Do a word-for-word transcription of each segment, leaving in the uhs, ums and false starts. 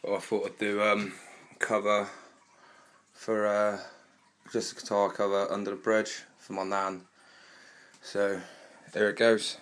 Well, I thought I'd do um cover for uh, just a guitar cover, Under the Bridge, for my nan. So here it goes.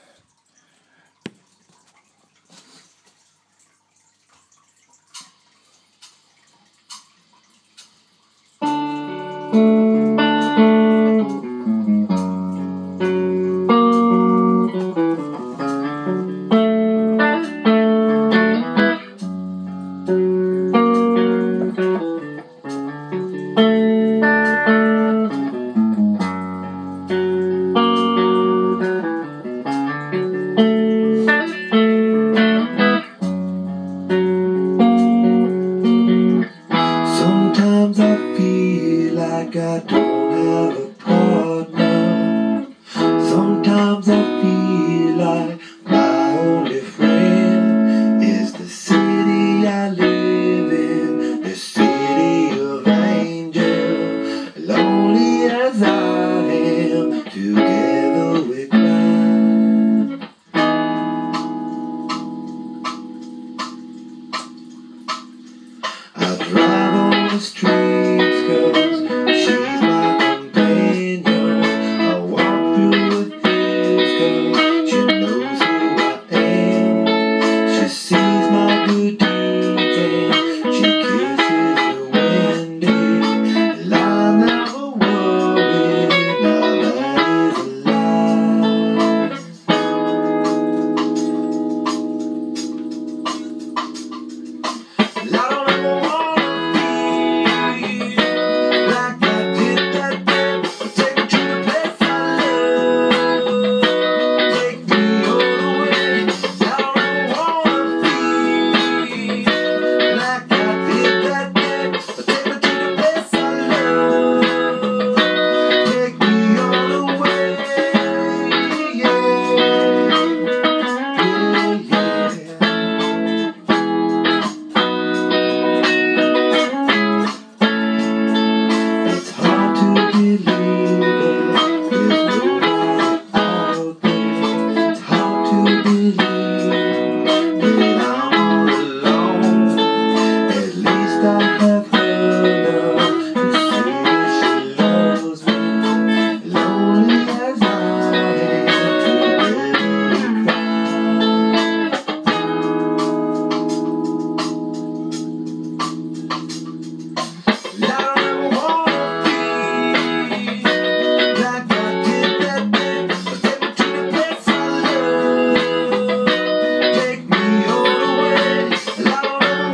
Sometimes I feel like I don't have a partner. Sometimes I feel like my only friend is the city I live in, the city of angels. Lonely as I am, together we cry. I drive on the street